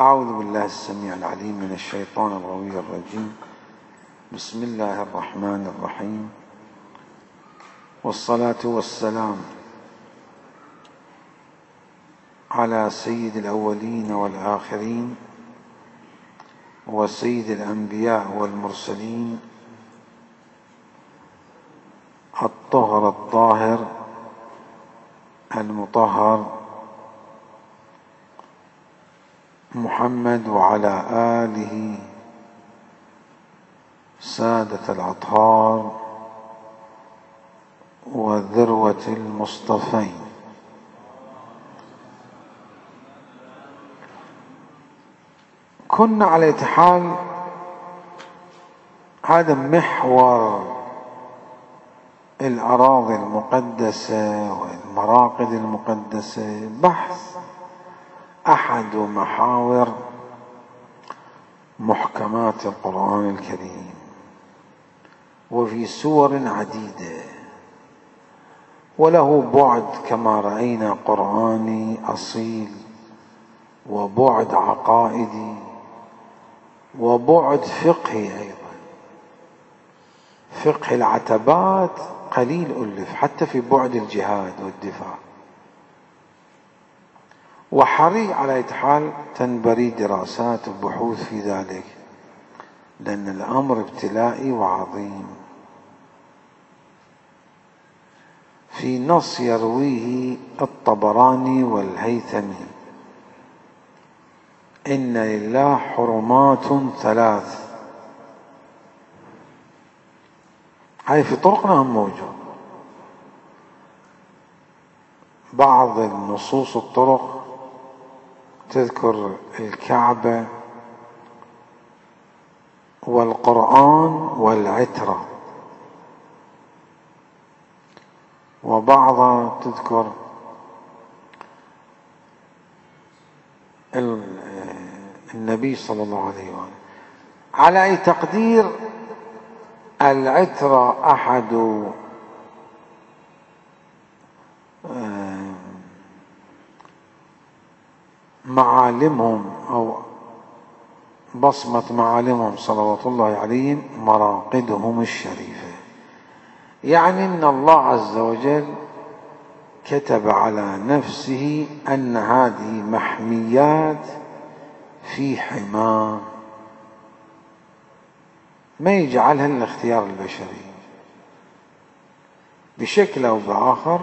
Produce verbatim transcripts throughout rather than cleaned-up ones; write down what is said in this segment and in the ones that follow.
أعوذ بالله السميع العليم من الشيطان الغوي الرجيم. بسم الله الرحمن الرحيم، والصلاة والسلام على سيد الأولين والآخرين وسيد الأنبياء والمرسلين، الطهر الطاهر المطهر محمد وعلى آله سادة الأطهار وذروة المصطفين. كنا على حال هذا محور الأراضي المقدسة والمراقد المقدسة، بحث أحد محاور محكمات القرآن الكريم، وفي سور عديدة، وله بعد كما رأينا قرآني أصيل، وبعد عقائدي، وبعد فقهي أيضا. فقه العتبات قليل ألف حتى في بعد الجهاد والدفاع، وحري على أي حال تنبري دراسات وبحوث في ذلك، لأن الأمر ابتلائي وعظيم. في نص يرويه الطبراني والهيثمي: إن لله حرمات ثلاث. هاي في طرقنا هم موجود. بعض النصوص الطرق تذكر الكعبة والقرآن والعترة، وبعضها تذكر النبي صلى الله عليه وآله. على أي تقدير العترة أحد معالمهم أو بصمة معالمهم صلوات الله عليهم مراقدهم الشريفة، يعني أن الله عز وجل كتب على نفسه أن هذه محميات في حماه، ما يجعلها للاختيار البشري بشكل أو بآخر.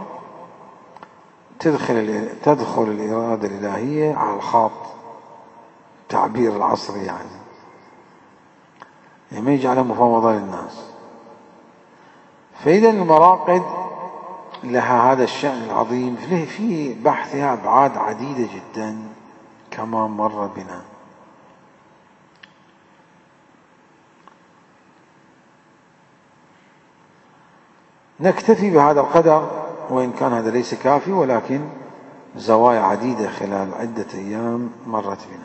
تدخل تدخل الإرادة الإلهية على الخاط، تعبير العصري يعني، يعني ما يجعلها مفوضة للناس. فإذا المراقد لها هذا الشأن العظيم، في بحثها أبعاد عديدة جدا كما مر بنا. نكتفي بهذا القدر، وإن كان هذا ليس كافي، ولكن زوايا عديدة خلال عدة أيام مرت بنا.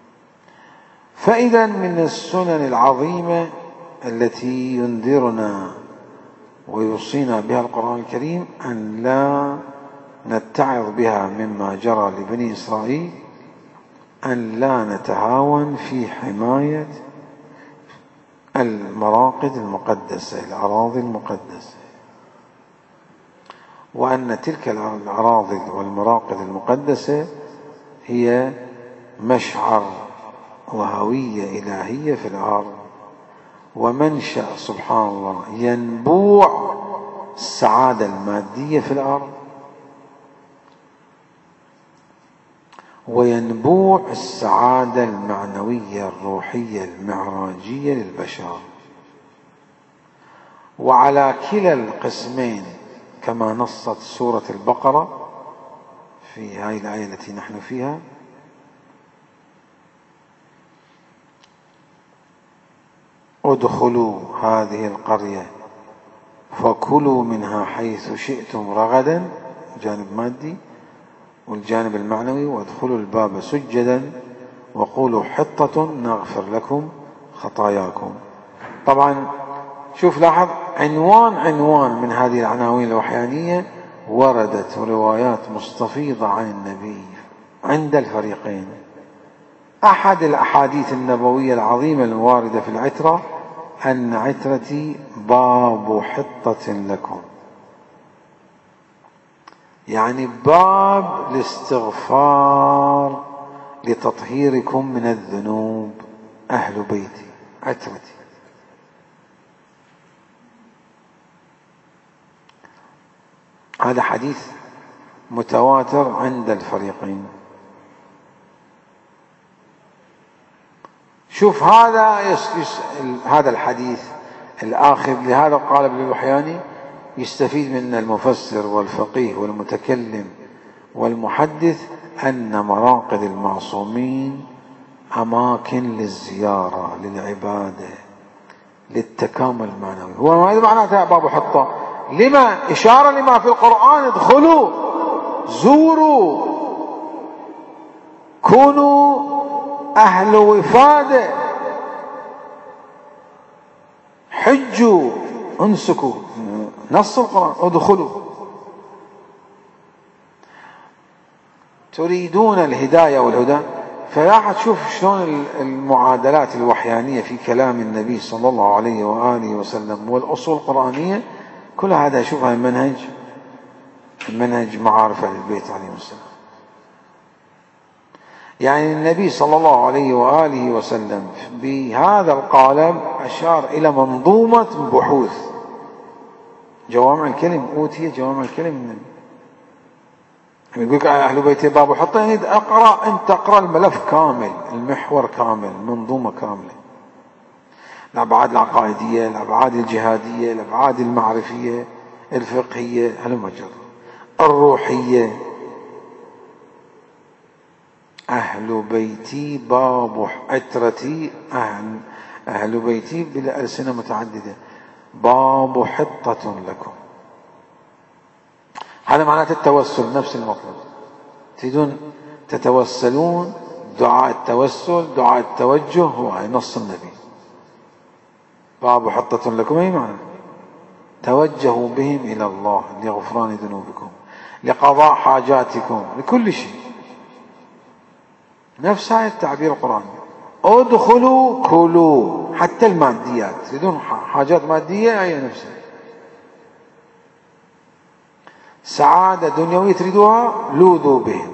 فإذا من السنن العظيمة التي ينذرنا ويوصينا بها القرآن الكريم أن لا نتعظ بها مما جرى لبني إسرائيل، أن لا نتهاون في حماية المراقد المقدسة، الأراضي المقدسة، وأن تلك الأراضي والمراقد المقدسة هي مشعر وهوية إلهية في الأرض، ومنشأ سبحان الله ينبوع السعادة المادية في الأرض، وينبوع السعادة المعنوية الروحية المعراجية للبشر. وعلى كلا القسمين كما نصت سورة البقرة في هذه الآية التي نحن فيها: ادخلوا هذه القرية فكلوا منها حيث شئتم رغدا، جانب مادي، والجانب المعنوي: وادخلوا الباب سجدا وقولوا حطة نغفر لكم خطاياكم. طبعا شوف لاحظ، عنوان عنوان من هذه العناوين الوحيانية وردت روايات مستفيضة عن النبي عند الفريقين، أحد الأحاديث النبوية العظيمة الواردة في العترة أن عترتي باب حطة لكم، يعني باب الاستغفار لتطهيركم من الذنوب. أهل بيتي عترتي. هذا حديث متواتر عند الفريقين. شوف هذا يس يس هذا الحديث الآخر لهذا القالب الوحياني يستفيد من المفسر والفقيه والمتكلم والمحدث أن مراقد المعصومين أماكن للزيارة، للعبادة، للتكامل المعنوي. هو ماذا معناته باب حطة؟ لما إشارة لما في القرآن: ادخلوا، زوروا، كونوا أهل وفادة، حجوا، انسكوا. نص القرآن ادخلوا. تريدون الهداية والهدى، فراح تشوف شلون المعادلات الوحيانية في كلام النبي صلى الله عليه وآله وسلم والأصول القرآنية كل هذا شوفها المنهج المنهج معارف أهل البيت عليهم السلام. يعني النبي صلى الله عليه وآله وسلم بهذا القالب أشار إلى منظومة بحوث جوامع الكلم. أوتي جوامع الكلم من النبي. يقول لك أهل بيتي باب حطة، يعني أقرأ أنت تقرأ الملف كامل، المحور كامل، منظومة كاملة، الأبعاد العقائدية، الأبعاد الجهادية، الأبعاد المعرفية، الفقهية، هلم جرا، الروحية. أهل بيتي باب عترتي، أهل, أهل بيتي بالألسنة متعددة، باب حطة لكم. هذا معناته التوسل، نفس المطلب. تريدون تتوسلون، دعاء التوسل، دعاء التوجه، هو نص النبي. باب حطة لكم أي معنى؟ توجهوا بهم إلى الله لغفران ذنوبكم، لقضاء حاجاتكم، لكل شيء. نفس هذا التعبير القرآني. ادخلوا كلوا، حتى الماديات، تريدون حاجات مادية هي نفسها. سعادة دنيوية تريدوها، لوذوا بهم.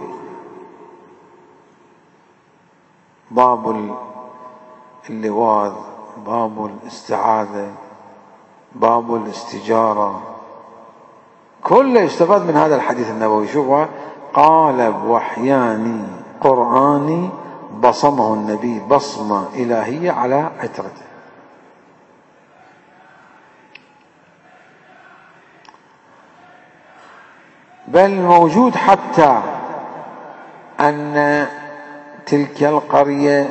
باب اللواذ، باب الاستعاذة، باب الاستجارة، كله يستفاد من هذا الحديث النبوي. شوفوا، قالب وحياني قرآني بصمه النبي بصمة إلهية على عترته. بل موجود حتى أن تلك القرية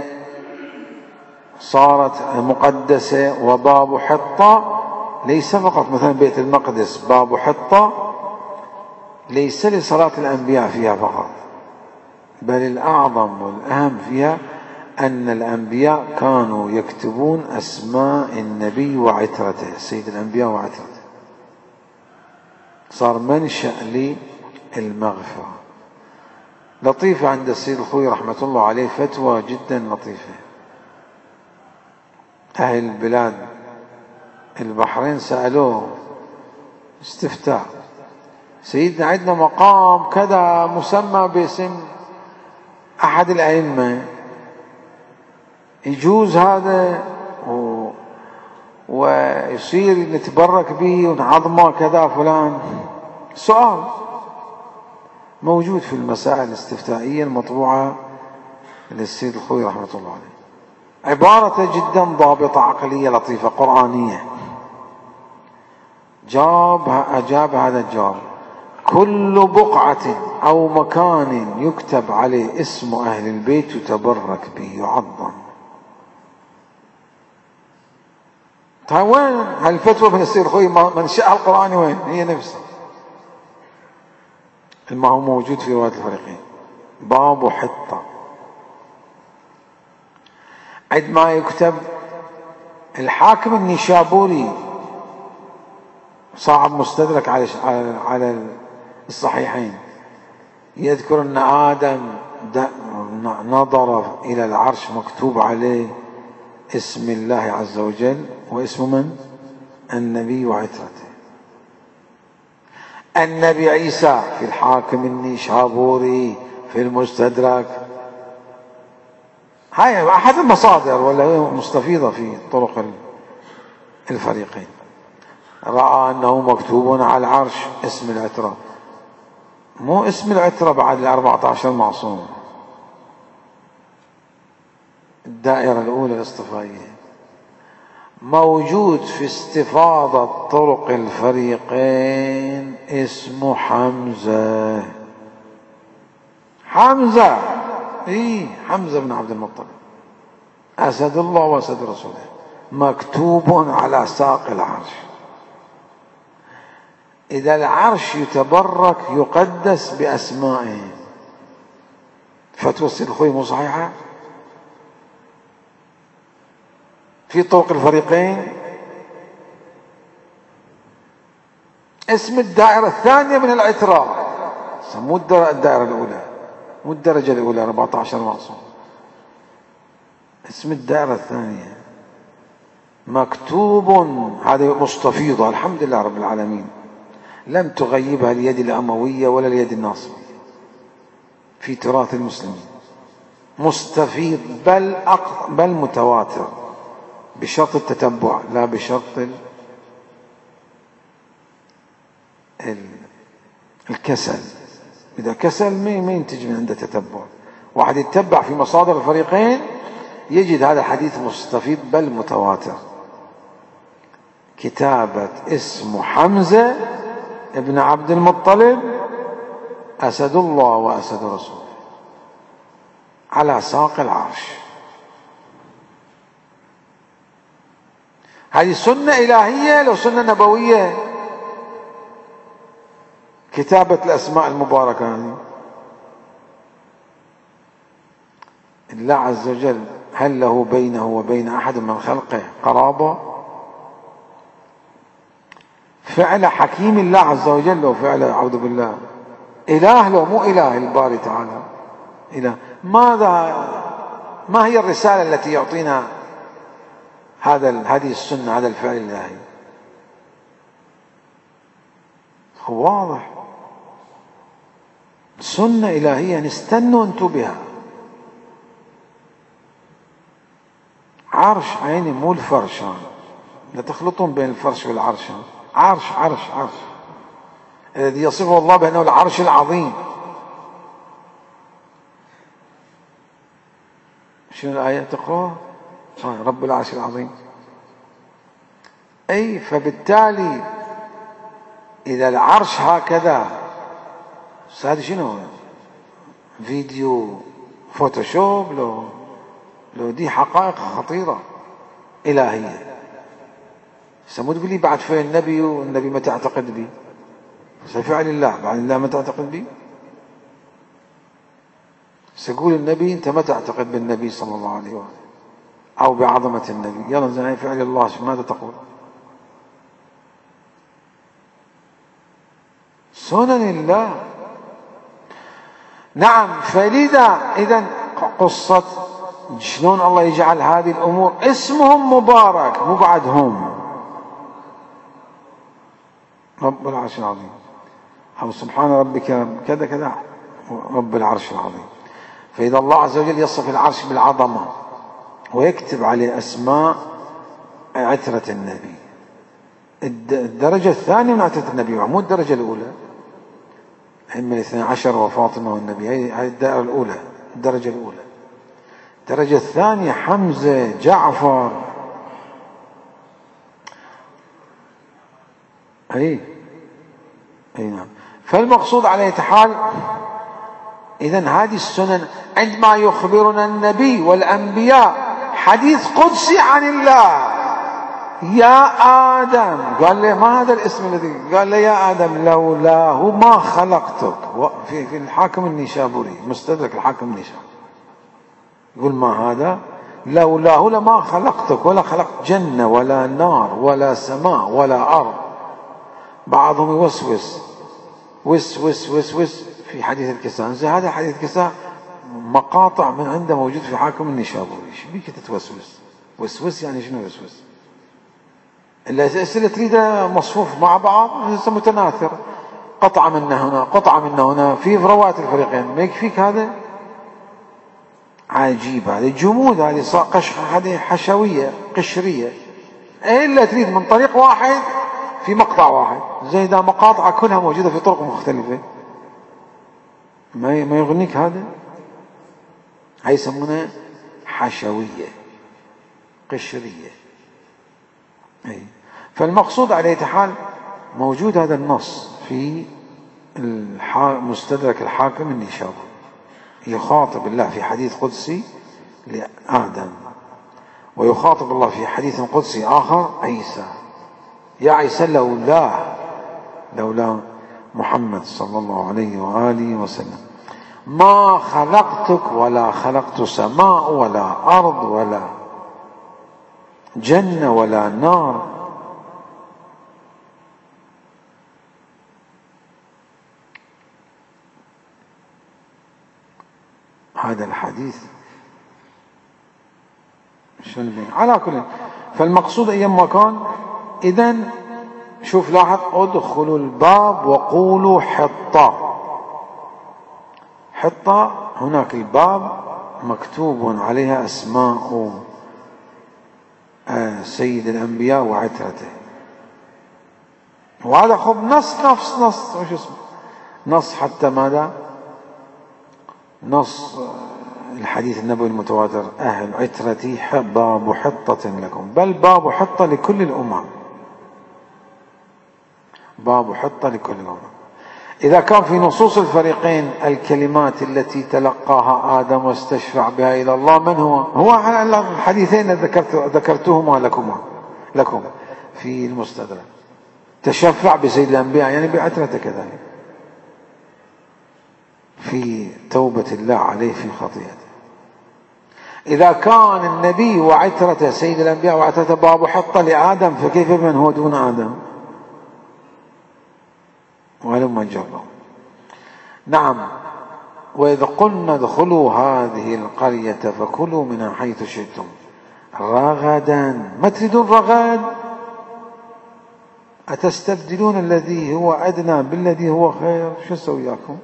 صارت مقدسة، وباب حطة ليس فقط مثلا بيت المقدس، باب حطة ليس لصلاة الأنبياء فيها فقط، بل الأعظم والأهم فيها أن الأنبياء كانوا يكتبون أسماء النبي وعترته، سيد الأنبياء وعترته. صار منشأ للمغفرة. لطيفة عند السيد الخوي رحمة الله عليه، فتوى جدا لطيفة. أهل البلاد البحرين سألوه استفتاء: سيدنا عندنا مقام كذا مسمى باسم أحد الأئمة، يجوز هذا و... ويصير نتبرك به ونعظمه كذا فلان؟ سؤال موجود في المسائل الاستفتائية المطبوعة للسيد الخوي رحمة الله عليه. عبارة جدا ضابطة، عقلية لطيفة قرآنية. جاب أجاب هذا الجواب: كل بقعة أو مكان يكتب عليه اسم أهل البيت يتبرك به، يعظم. طيب وين هالفتوى من السيد الخوي؟ منشأها القرآني وين؟ هي نفسها ما هو موجود في رواية الفريقين. باب حطة. عندما يكتب الحاكم النيشابوري صاحب مستدرك على على الصحيحين، يذكر أن آدم نظر إلى العرش مكتوب عليه اسم الله عز وجل واسم من؟ النبي وعترته. النبي عيسى في الحاكم النيشابوري في المستدرك، هاي أحد المصادر ولا هي مستفيضة في طرق الفريقين، رأى أنه مكتوب على العرش اسم العترة، مو اسم العترة بعد الأربعة عشر معصوم، الدائرة الأولى الاصطفائية. موجود في استفاضة طرق الفريقين اسمه حمزة. حمزة اي حمزة بن عبد المطلب أسد الله وأسد رسوله، مكتوب على ساق العرش. إذا العرش يتبرك يقدس بأسمائه، فتوى السيد الخوي مو صحيحة في طرق الفريقين. اسم الدائرة الثانية من العترة، مو الدائرة الأولى، مو الدرجة الأولى أربعة عشر معصوم، اسم الدائرة الثانية مكتوب. هذه مستفيضة الحمد لله رب العالمين، لم تغيبها اليد الأموية ولا اليد الناصبية في تراث المسلمين، مستفيض بل أق... بل متواتر بشرط التتبع لا بشرط ال... الكسل. إذا كسل ما ينتج من عنده تتبع. واحد يتبع في مصادر الفريقين يجد هذا الحديث مستفيض بل متواتر. كتابة اسم حمزة ابن عبد المطلب أسد الله وأسد رسوله على ساق العرش، هذه سنة إلهية لو سنة نبوية، كتابة الأسماء المباركة هذه. الله عز وجل هل له بينه وبين أحد من خلقه قرابة؟ فعل حكيم الله عز وجل وفعل أعوذ بالله إله لو مو إله الباري تعالى إله. ماذا ما هي الرسالة التي يعطينا هذا هذه السنة، هذا الفعل الإلهي؟ هو واضح، سنة إلهية نستنوا انتو بها. عرش عيني مو الفرش، لا تخلطون بين الفرش والعرش. عرش عرش عرش الذي يصفه الله بأنه العرش العظيم. شنو الآية تقرأ؟ رب العرش العظيم. أي فبالتالي إذا العرش هكذا، هذا شنو؟ فيديو فوتوشوب؟ لو لو دي حقائق خطيرة إلهية. سمو تقول لي بعد فعل النبي والنبي ما تعتقد به، سفعل الله بعد الله ما تعتقد به. سيقول النبي أنت ما تعتقد بالنبي صلى الله عليه وآله أو بعظمة النبي، يلا زين فعل الله ماذا تقول؟ سنن الله. نعم. فلذا إذن قصة شلون الله يجعل هذه الأمور اسمهم مبارك مو بعدهم. رب العرش العظيم أو سبحان ربك كذا كذا رب العرش العظيم. فإذا الله عز وجل يصف العرش بالعظمة ويكتب عليه أسماء عترة النبي، الدرجة الثانية من عترة النبي مو الدرجة الأولى، هم الاثنى عشر وفاطمة والنبي، هذه الدائرة الأولى الدرجة الأولى. الدرجة الثانية حمزة جعفر. أي أي نعم. فالمقصود على أية حال إذن هذه السنن عندما يخبرنا النبي والأنبياء حديث قدسي عن الله، يا آدم، قال له ما هذا الاسم الذي قال له يا آدم لولاه ما خلقتك. في في الحاكم النيشابوري مستدرك الحاكم النيشابوري يقول ما هذا لولاه لما خلقتك ولا خلقت جنة ولا نار ولا سماء ولا أرض. بعضهم يوسوس وس وس وس وس في حديث الكساء، هذا حديث الكساء مقاطع من عنده موجود في حاكم النيشابوري. ايش بيك تتوسوس؟ وسوس يعني شنو وسوس؟ الأسئلة تريدها مصفوف مع بعض متناثر، قطعة من هنا قطعة من هنا في روات الفريقين، ما يكفيك هذا؟ عجيب، هذه جمود، هذه قشخة، هذه حشوية قشرية، إلا تريد من طريق واحد في مقطع واحد، زي ده مقاطع كلها موجودة في طرق مختلفة، ما ما يغنيك هذا؟ هاي يسمونها حشوية قشرية. أي. فالمقصود على أي حال موجود هذا النص في مستدرك الحاكم النيشابوري، يخاطب الله في حديث قدسي لآدم، ويخاطب الله في حديث قدسي آخر عيسى: يا عيسى لولا لولا محمد صلى الله عليه وآله وسلم ما خلقتك ولا خلقت سماء ولا أرض ولا جنة ولا نار. هذا الحديث شنو على كل. فالمقصود أيما كان، إذن شوف لاحظ: ادخلوا الباب وقولوا حطة. حطة هناك الباب مكتوب عليها أسماء سيد الأنبياء وعترته، وهذا خب نص نفس نص وش اسمه نص حتى ماذا؟ نص الحديث النبوي المتواتر: أهل عترتي باب حطة لكم، بل باب حطة لكل الأمم، باب حطة لكل الأمم. إذا كان في نصوص الفريقين الكلمات التي تلقاها آدم واستشفع بها إلى الله، من هو؟ هو على الحديثين ذكرت ذكرتهما لكما لكم في المستدرك: تشفع بسيد الأنبياء يعني بعترته، كذلك في توبة الله عليه في خطيئته. إذا كان النبي وعترته سيد الأنبياء وعترته باب حطة لآدم، فكيف من هو دون آدم؟ ولما جروا. نعم: وإذ قلنا ادخلوا هذه القرية فكلوا منها حيث شئتم رغدا. ما تريدون رغد؟ أتستبدلون الذي هو أدنى بالذي هو خير؟ شو أسوي وياكم؟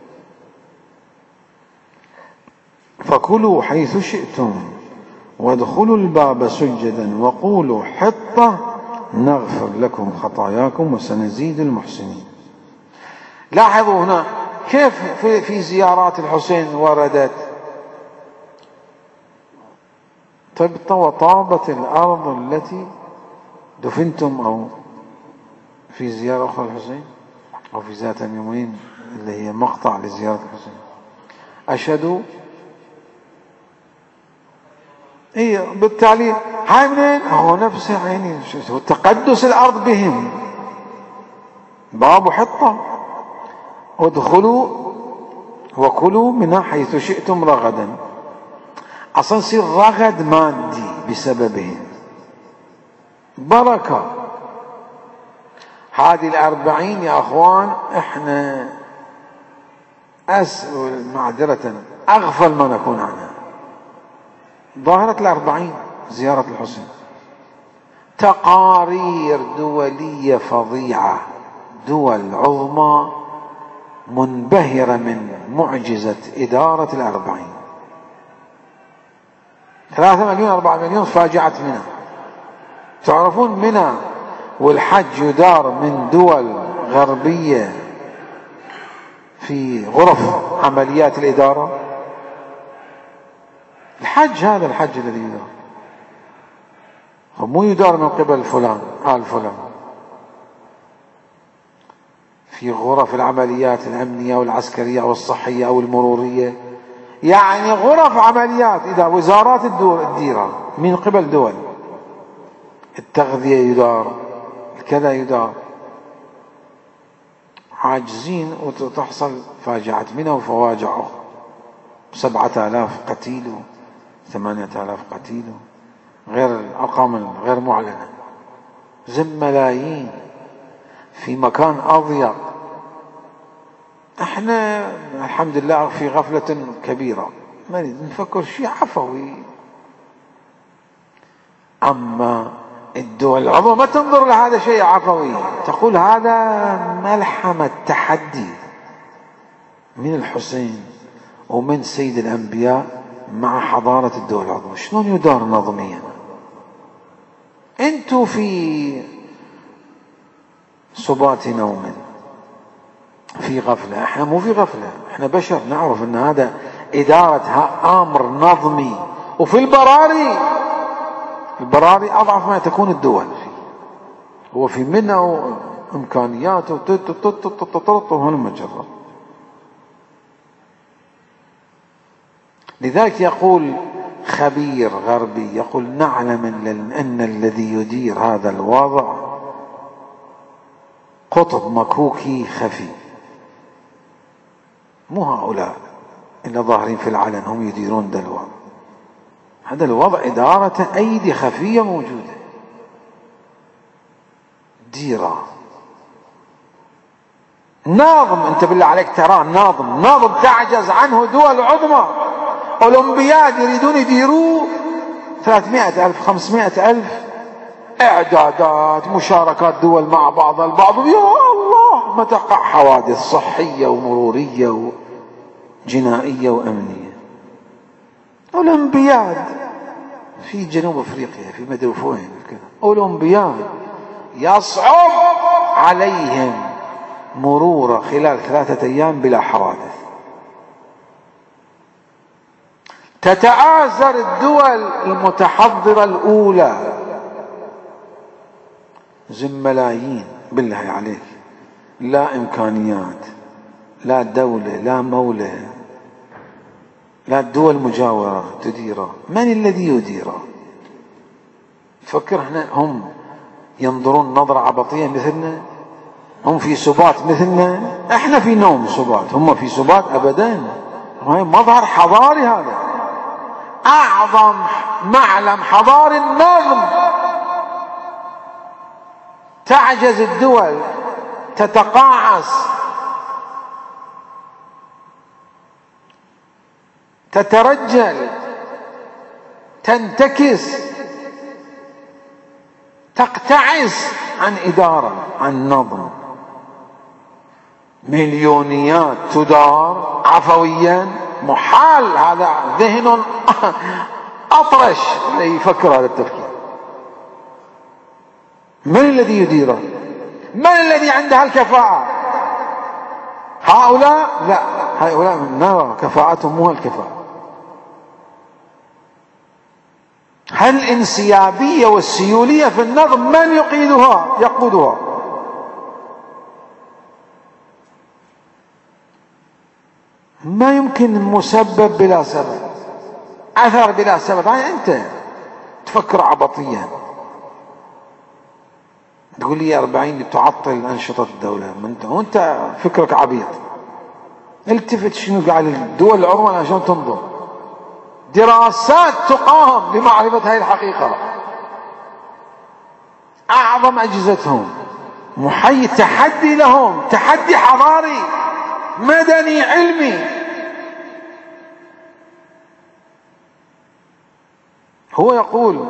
فكلوا حيث شئتم وادخلوا الباب سجدا وقولوا حطة نغفر لكم خطاياكم وسنزيد المحسنين. لاحظوا هنا كيف في زيارات الحسين وردت: طبت وطابت الأرض التي دفنتم، أو في زيارة أخرى الحسين، أو في ذات اليومين اللي هي مقطع لزيارة الحسين: أشهدوا. إيه بالتالي هاي منين؟ هو نفسه يعني تقدس الأرض بهم. باب حطة: ادخلوا وكلوا منها حيث شئتم رغدا. أصلا يصير رغد مادي بسببهم، بركة. هذه الأربعين يا أخوان إحنا أسأل معذرة أغفل ما نكون عنها. ظاهرة الأربعين زيارة الحسين، تقارير دولية فظيعة، دول عظمى منبهرة من معجزة إدارة الأربعين. ثلاثة مليون أربعة مليون فاجعة منى. تعرفون منى والحج يدار من دول غربية في غرف عمليات الإدارة. الحج هذا الحج الذي يدار مو يدار من قبل فلان آل فلان، في غرف العمليات الأمنية والعسكرية والصحية أو المرورية، يعني غرف عمليات إذا وزارات الديرة من قبل دول. التغذية يدار، كذا يدار. عاجزين وتحصل فاجعة منها وفواجع أخرى. سبعة آلاف قتيل ثمانية آلاف قتيل، غير الأرقام غير معلنة. زم ملايين في مكان أضيق. احنا الحمد لله في غفلة كبيرة ما نريد نفكر شيء عفوي. أما الدول العظمى ما تنظر لهذا شيء عفوي، تقول هذا ملحمة تحدي من الحسين ومن سيد الأنبياء مع حضارة الدول العظمى. شلون يدار نظميا؟ انتو في سبات نوم، في غفلة، احنا مو في غفلة، احنا بشر نعرف ان هذا إدارة امر نظمي. وفي البراري، البراري اضعف ما تكون الدول فيه، هو في منه امكانياته وهلم جرة. لذلك يقول خبير غربي، يقول نعلم ان الذي يدير هذا الوضع قطب مكوكي خفي، مو هؤلاء اللي ظاهرين في العلن هم يديرون ذا الوضع. هذا الوضع إدارة أيدي خفية موجودة ديرة. ناظم، انت بالله عليك تراه ناظم، ناظم تعجز عنه دول عظمى. أولمبياد يريدون يديروه ثلاثمائة ألف خمسمائة ألف، إعدادات مشاركات دول مع بعض البعض، يا الله ما تقع حوادث صحية ومرورية وجنائية وأمنية. أولمبياد في جنوب أفريقيا في مدرفوين كذا، أولمبياد يصعب عليهم مرور خلال ثلاثة أيام بلا حوادث. تتآزر الدول المتحضرة الأولى، زم ملايين بالله عليك، لا إمكانيات، لا دولة، لا مولى، لا الدول مجاورة تديره. من الذي يديره؟ تفكر احنا هم ينظرون نظرة عبطية مثلنا؟ هم في سبات مثلنا؟ احنا في نوم سبات، هم في سبات أبدا. هاي مظهر حضاري، هذا أعظم معلم حضاري النظم. تعجز الدول، تتقاعس، تترجل، تنتكس، تقتعس عن إدارة، عن نظم. مليونيات تدار عفويا، محال. هذا ذهن أطرش اللي يفكر هذا التفكير. من الذي يديره؟ من الذي عنده الكفاءة؟ هؤلاء؟ لا، هؤلاء نرى كفاءتهم مو الكفاءة. هل الانسيابية والسيولية في النظم من يقيدها يقودها؟ ما يمكن مسبب بلا سبب، أثر بلا سبب. يعني أنت تفكر عبطيا، تقول لي أربعين تعطل أنشطة الدولة، وأنت فكرك عبيط. التفت شنو قاعد الدول العظمى عشان تنظر، دراسات تقام لمعرفة هذه الحقيقة. أعظم أجهزتهم محي تحدي لهم، تحدي حضاري مدني علمي. هو يقول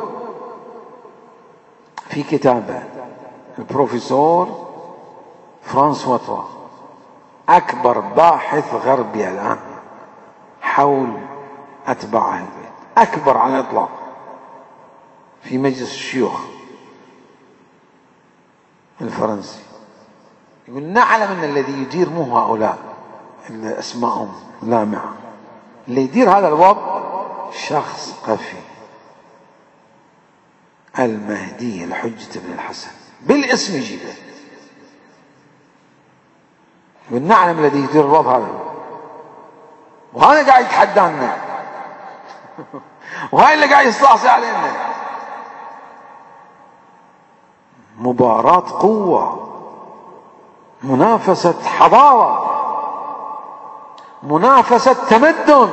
في كتابه البروفيسور فرانسوا توا، أكبر باحث غربي الآن حول أتباع أهل البيت، أكبر على الإطلاق، في مجلس الشيوخ الفرنسي، يقول نعلم أن الذي يدير مو هؤلاء اللي أسمائهم لامعة، اللي يدير هذا الوضع شخص قفي، المهدي الحجة بن الحسن، بالاسم يجيبه. يقول نعلم الذي يدير الوضع هذا، وهذا قاعد يتحدانا وهاي اللي قاعد يستعصي علينا. مباراة قوة، منافسة حضارة، منافسة تمدن.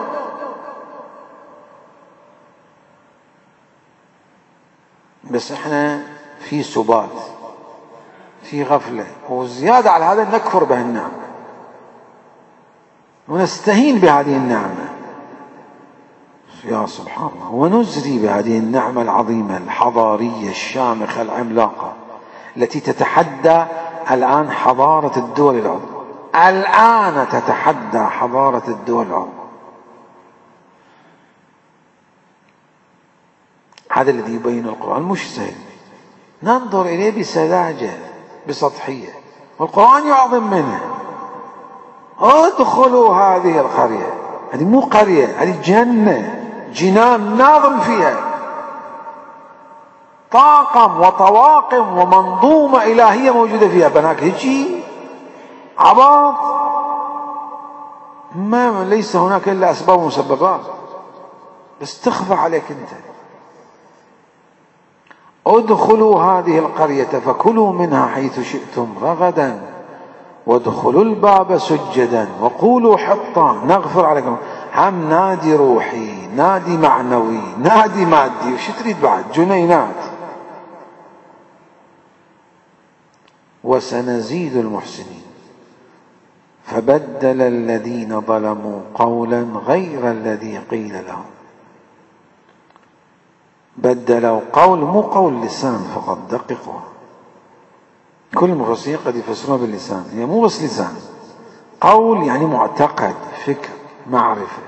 بس احنا في سبات، في غفلة، وزيادة على هذا نكفر بهالنعمة ونستهين بهذه النعمة. يا سبحان الله. ونزري بهذه النعمة العظيمة الحضارية الشامخة العملاقة التي تتحدى الآن حضارة الدول العظمى، الآن تتحدى حضارة الدول العظمى. هذا الذي يبين القرآن مش سهل، ننظر إليه بسذاجة بسطحية، والقرآن يعظم منه. ادخلوا هذه القرية، هذه مو قرية، هذه جنة، جنان ناظم فيها، طاقم وطواقم ومنظومة إلهية موجودة فيها. بناك هيجي عباط، ما ليس هناك إلا أسباب ومسببات، بس تخفى عليك أنت. ادخلوا هذه القرية فكلوا منها حيث شئتم رغدا وادخلوا الباب سجدا وقولوا حطة نغفر عليكم. هم نادي روحي، نادي معنوي، نادي مادي، وش تريد بعد؟ جنينات. وسنزيد المحسنين. فبدل الذين ظلموا قولا غير الذي قيل لهم. بدلوا قول، مو قول لسان فقط، دققوا. كل المفسرين قد يفسرون باللسان، هي يعني مو بس لسان، قول يعني معتقد، فكر، معرفة.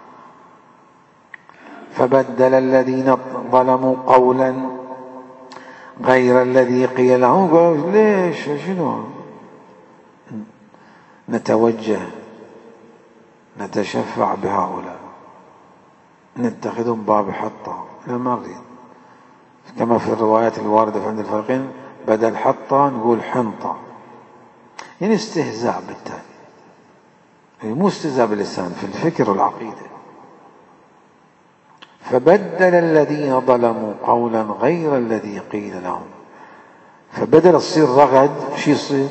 فبدل الذين ظلموا قولا غير الذي قيل لهم. قالوا ليش؟ شنو؟ نتوجه نتشفع بهؤلاء، نتخذهم باب حطة. لا، ما نريد. كما في الروايات الواردة في عند الفريقين، بدل حطة نقول حنطة، يعني استهزاء بالتالي، يعني مو استهزاء باللسان، في الفكر والعقيدة. فبدل الذين ظلموا قولا غير الذي قيل لهم. فبدل تصير رغد، شو يصير؟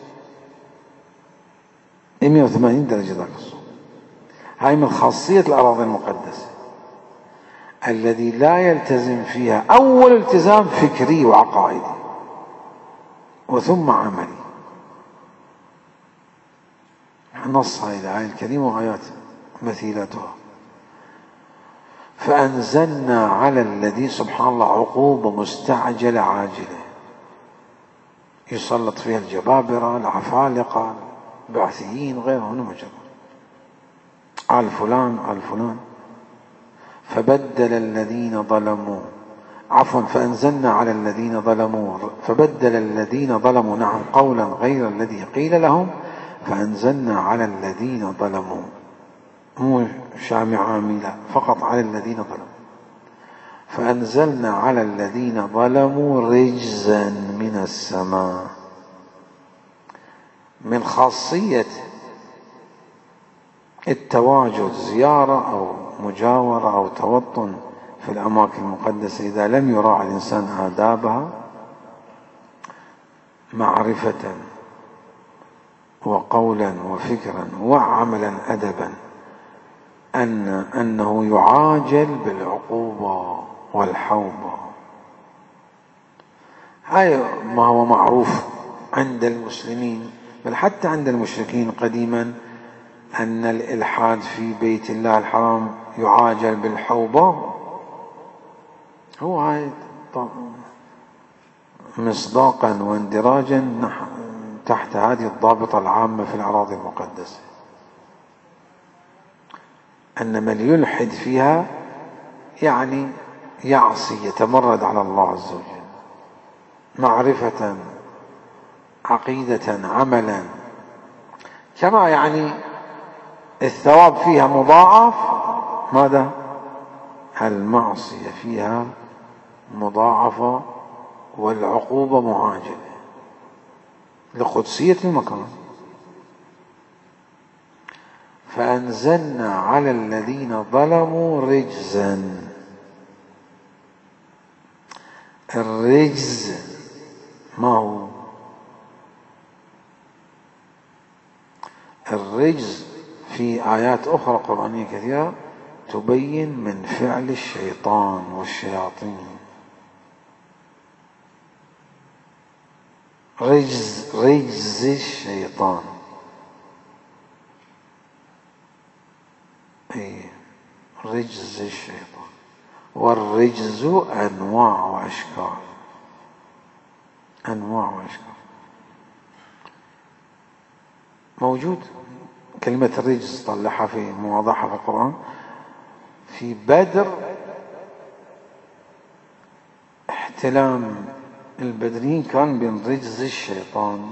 مئة وثمانين درجة ذاك الصوت. هاي من خاصية الأراضي المقدسة الذي لا يلتزم فيها أول التزام فكري وعقائدي وثم عملي. نص هذه الآية الكريمة وآيات مثيلتها. فأنزلنا على الذي سبحان الله عقوبة مستعجلة عاجلة يسلط فيها الجبابرة، العفالقة، البعثيين، غيرهم مجرد آل فلان آل فلان. فبدل الذين ظلموا، عفوا فأنزلنا على الذين ظلموا، فبدل الذين ظلموا نعم قولا غير الذي قيل لهم. فأنزلنا على الذين ظلموا، مو شامع عاملة، فقط على الذين ظلموا. فأنزلنا على الذين ظلموا رجزا من السماء. من خاصية التواجد، زيارة أو مجاورة أو توطن في الأماكن المقدسة، إذا لم يراعي الإنسان آدابها معرفة وقولا وفكرا وعملا أدبا، أن أنه يعاجل بالعقوبة والحوبة. هاي ما هو معروف عند المسلمين، بل حتى عند المشركين قديما، أن الإلحاد في بيت الله الحرام يعاجل بالحوبة. هو هاي مصداقا واندراجا تحت هذه الضابطة العامة في الأراضي المقدسة، أن من يلحد فيها يعني يعصي، يتمرد على الله عز وجل، معرفة، عقيدة، عملا. كما يعني الثواب فيها مضاعف، ماذا؟ المعصية فيها مضاعفة والعقوبة معاجلة لقدسية المكان. فأنزلنا على الذين ظلموا رجزا. الرجز ما هو؟ الرجز في آيات أخرى قرآنية كثيرة تبين من فعل الشيطان والشياطين. رجز رجز الشيطان، إيه رجز الشيطان. والرجز أنواع وأشكال، أنواع وأشكال موجود. كلمة الرجز طلعها في مواضعها في القرآن. في بدر احتلام البدريين كان بين رجز الشيطان،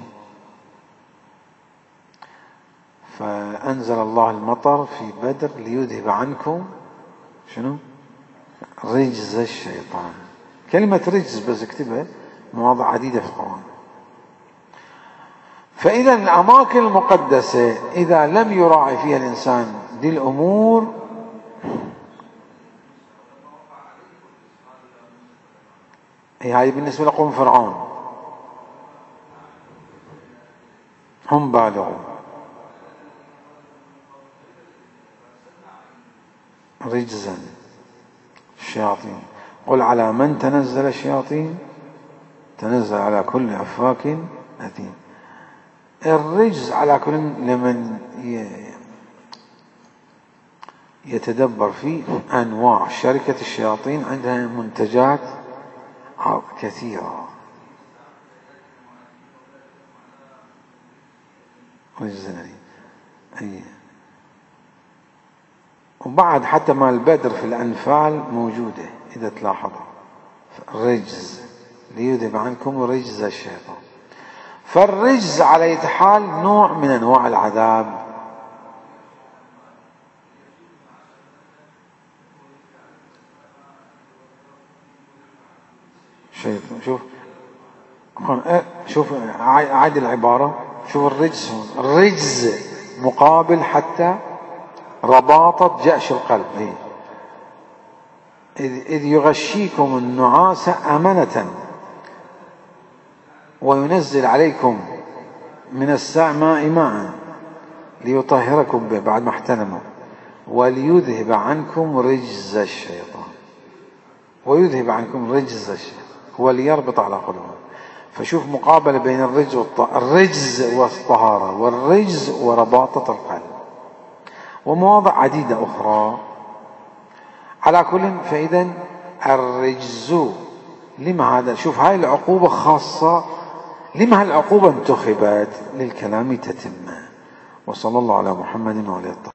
فأنزل الله المطر في بدر ليذهب عنكم شنو؟ رجز الشيطان. كلمة رجز بس اكتبها، مواضع عديدة في القرآن. فإذا الأماكن المقدسة إذا لم يراعي فيها الإنسان دي الأمور هي هاي بالنسبة لقوم فرعون، هم بالغوا رجزا الشياطين. قل على من تنزل الشياطين؟ تنزل على كل أفاك أثيم. الرجز على كل لمن يتدبر فيه أنواع. شركة الشياطين عندها منتجات كثيرة. رجزا أي. وبعد حتى مع البدر في الأنفال موجودة إذا تلاحظوا، رجز ليذهب عنكم رجز الشيطان. فالرجز على أي حال نوع من أنواع العذاب. شيطان. شوف شوف عاد العبارة. شوف الرجز، الرجز مقابل حتى رباطة جأش القلب. إذ يغشيكم النعاس أمنة وينزل عليكم من السماء ماء ليطهركم به بعد ما احتلموا وليذهب عنكم رجز الشيطان. ويذهب عنكم رجز الشيطان وليربط على قلوبهم. فشوف مقابلة بين الرجز الرجز والطهارة والرجز ورباطة القلب، ومواضع عديدة أخرى. على كل فإذا الرجز لما هذا؟ شوف هاي العقوبة خاصة. لما هالعقوبة انتخبت؟ للكلام تتمة. وصلى الله على محمد وعلى